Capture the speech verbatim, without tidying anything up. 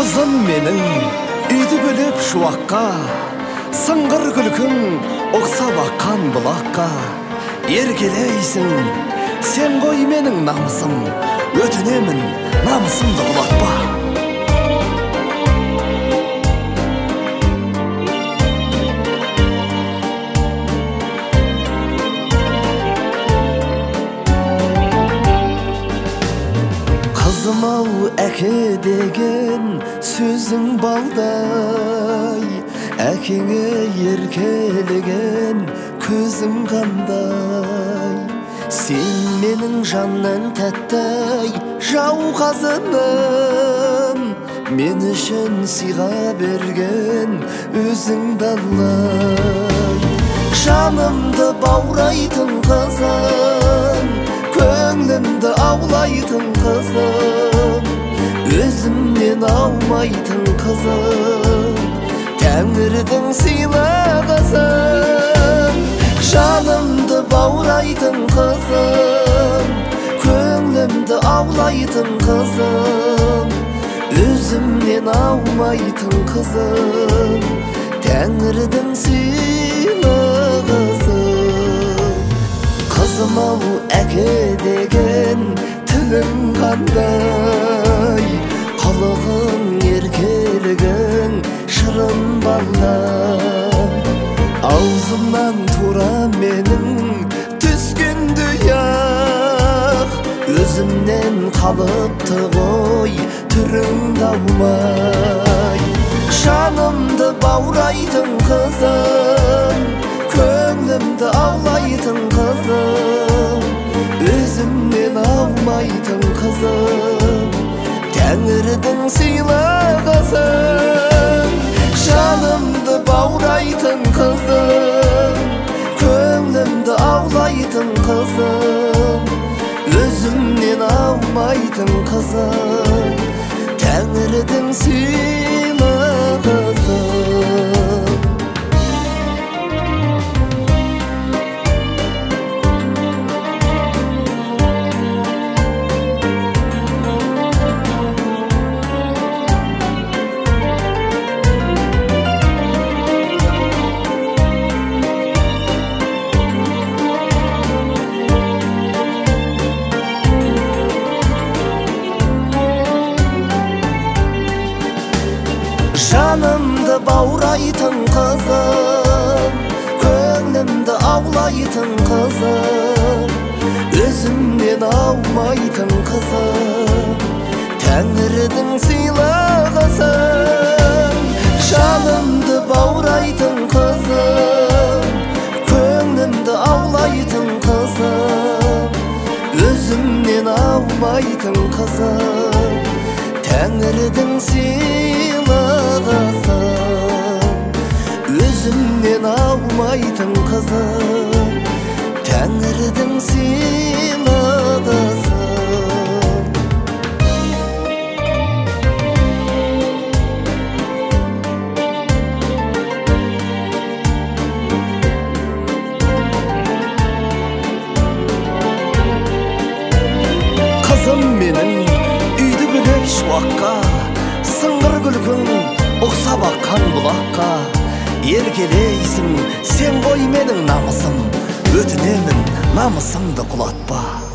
Kızım menin үйді бөліп шуаққа, сыңғыр күлкің оқса баққан бұлаққа. Еркелейсің, сен ғой менің намысым, өтінемін, намысымды құлатпа. Қызым-ау, әке деген сөзің балдай, әкеңе еркелеген көзің қандай. Сен менің жаннан тәттай жауқазыным, мен үшін сыйға берген өзіңді алай. Жанымды баурайтын қызым, көңлімді аулайтын қызым, өзімнен аумайтын қызым, Тәңірдің сыйлығысың. Жанымды баурайтын қызым, көңлімді аулайтын қызым, өзімнен аумайтын қызым, Тәңірдің сыйлығысың. Қызым-ау, әке деген тілің қандай, қылығың, еркелігің шырын балдай. Аузымнан тура менің түскенді яқ, өзімнен қалыпты ғой түріңді аумай. Жанымды баурайтын қызым, көңлімді аулайтын қызым, өзімнен аумайтын қызым, Тәңірдің сыйлығысың. Жанымды баурайтын қызым, көңлімді аулайтын қызым, өзімнен аумайтын қызым, Тәңірдің сыйлығысың. Жанымды баурайтын қызым, көңлімді аулайтын қызым, өзімнен аумайтын қызым, Тәңірдің сыйлығысың. Жанымды баурайтын қызым, көңлімді аулайтын қызым, өзімнен аумайтын қызым, Тәңірдің сыйлығысың. Өзімнен аумайтын қызым, Тәңірдің сыйлығысың. Қызым менің үйді бөліп шуаққа, сыңғыр күлкің ұқсап аққан бұлаққа. Еркелейсің, сен ғой менің намысым, өтінемін, намысымды құлатпа.